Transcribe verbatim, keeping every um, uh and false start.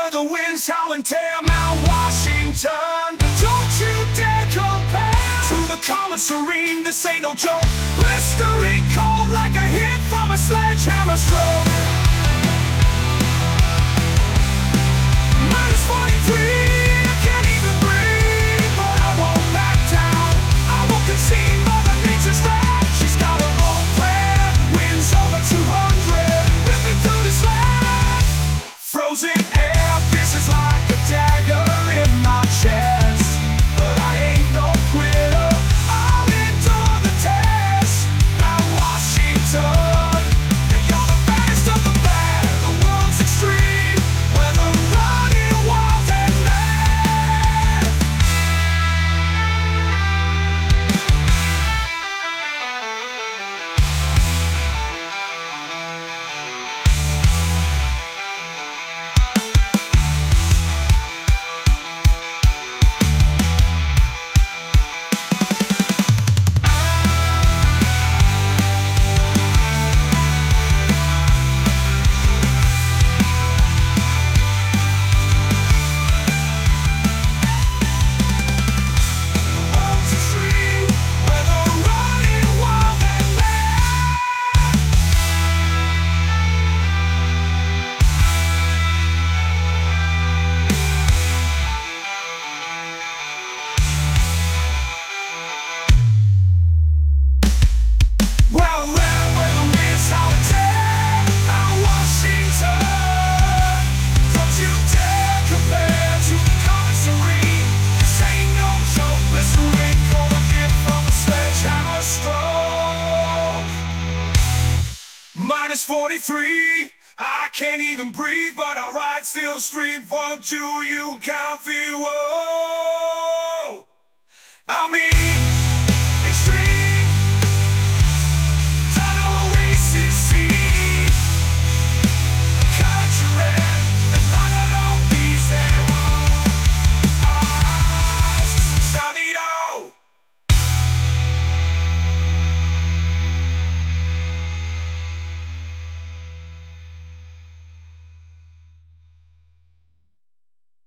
where the winds howl and tear Mount Washington. Don't you dare compare to the calm and serene, this ain't no joke. Blistering cold like a hit from a sledgehammer stroke. Minus forty-three, I can't even breathe, but I won't back down. I won't concede, Mother Nature's wrath. She's got her own plan. Winds over two hundred, ripping through this land. Frozen air, this is like a dagger in my chest, but I ain't no quitter. I'll endure the test. Mount Washington, and you're the baddest of the bad. The world's extreme, weather running wild and mad. World's extreme, weather running wild and mad. Well, there where the winds howl and tear Mount Washington. Don't you dare compare to the calm and serene. This ain't no joke, blistering cold, a gift from a sledgehammer stroke. Minus forty-three, I can't even breathe, but I ride still stream. One, two, you can't feel. Whoa, I mean.